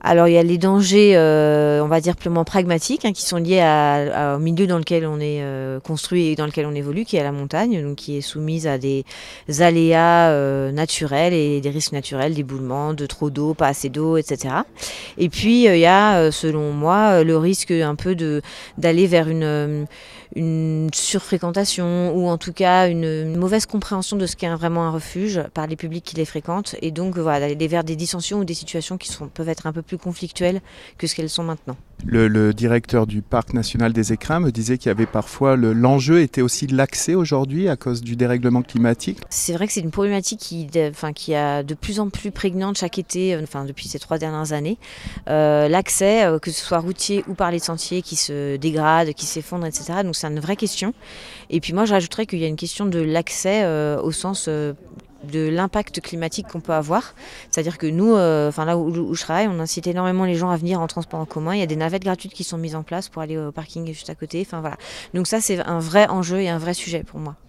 Alors il y a les dangers, on va dire purement pragmatiques, qui sont liés au milieu dans lequel on est construit et dans lequel on évolue, qui est la montagne, donc qui est soumise à des aléas naturels et des risques naturels, d'éboulement, de trop d'eau, pas assez d'eau, etc. Et puis il y a, selon moi, le risque un peu d'aller vers une surfréquentation ou en tout cas une mauvaise compréhension de ce qu'est vraiment un refuge par les publics qui les fréquentent et donc voilà, d'aller vers des dissensions ou des situations qui peuvent être un peu plus conflictuelles que ce qu'elles sont maintenant. Le directeur du parc national des Écrins me disait qu'il y avait parfois l'enjeu était aussi l'accès aujourd'hui à cause du dérèglement climatique. C'est vrai que c'est une problématique qui a de plus en plus prégnante chaque été, depuis ces 3 dernières années. L'accès, que ce soit routier ou par les sentiers qui se dégradent, qui s'effondrent, etc. Donc c'est une vraie question. Et puis moi je rajouterais qu'il y a une question de l'accès au sens de l'impact climatique qu'on peut avoir. C'est-à-dire que nous, là où je travaille, on incite énormément les gens à venir en transport en commun. Il y a des navettes gratuites qui sont mises en place pour aller au parking juste à côté. Donc ça, c'est un vrai enjeu et un vrai sujet pour moi.